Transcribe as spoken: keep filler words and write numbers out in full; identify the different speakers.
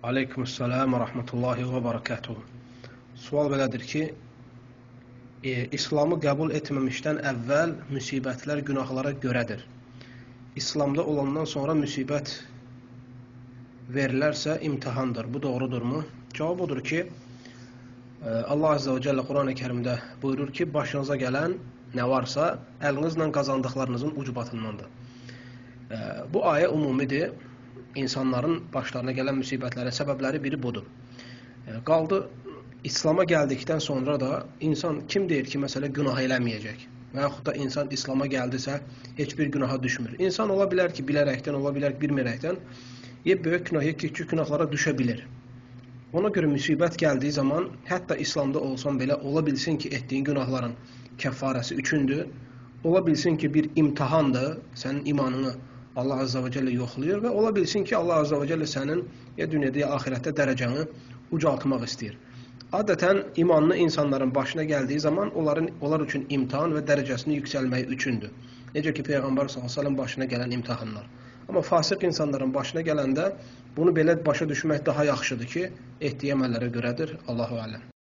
Speaker 1: Aleykümselam və rəhmətullahi və barakatuhu. Sual belədir ki, e, İslamı qəbul etməmişdən əvvəl müsibətlər günahlara görədir. İslamda olandan sonra müsibət verilərsə imtihandır. Bu doğrudurmu? Cavab odur ki, e, Allah Azze ve Celle Quran-ı Kerimdə buyurur ki, başınıza gələn nə varsa əlinizlə qazandıqlarınızın ucbatındandır. E, bu ayə umumidir. İnsanların başlarına gələn müsibətlərin səbəbləri biri budur. Qaldı, İslam'a gəldikdən sonra da insan kim deyir ki, məsələ günah eləməyəcək? Və yaxud da insan İslam'a gəldisə, heç bir günaha düşmür. İnsan ola bilər ki, bilərəkdən, ola bilər bilmərəkdən, ya böyük günah, ya küçük günahlara düşə bilir. Ona görə müsibət gəldiyi zaman, hətta İslamda olsan belə, ola bilsin ki, etdiyin günahların kəffarəsi üçündür. Ola bilsin ki, bir imtihandır, sənin imanını Allah Azze ve Celle yoxlayır və ola bilsin ki, Allah Azze ve Celle sənin ya dünyada ya ahirətdə dərəcəni ucaltmaq istəyir. Adətən imanlı insanların başına gəldiyi zaman onların onlar üçün imtihan və dərəcəsini yüksəlmək üçündür. Necə ki, Peyğəmbər sallallahu əleyhi və səlləm başına gələn imtihanlar. Amma fasıq insanların başına gələndə bunu belə başa düşmək daha yaxşıdır ki, etdiyi əməllərə görədir. Allahu aləm.